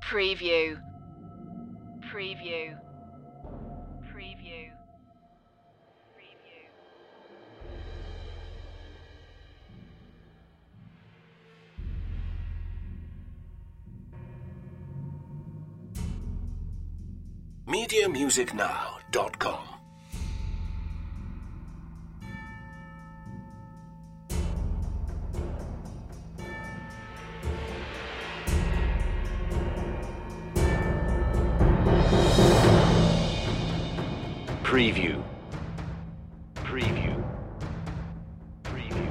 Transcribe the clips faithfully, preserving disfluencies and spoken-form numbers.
Preview. Preview. Preview. Preview. media music now dot com. Preview. Preview. Preview.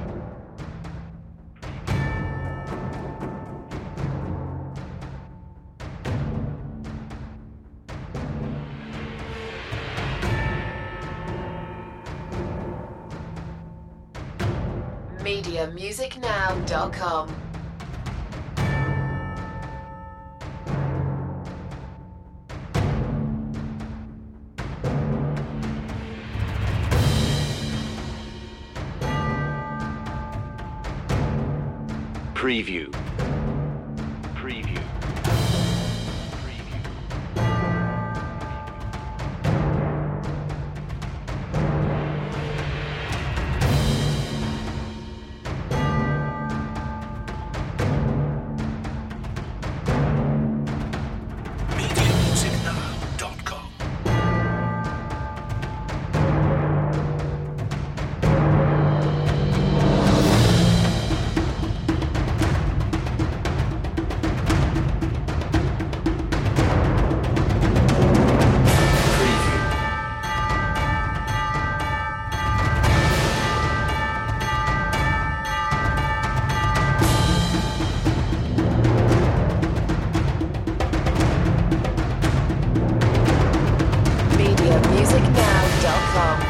media music now dot com. Preview. Preview. media music now dot com. media music now dot com.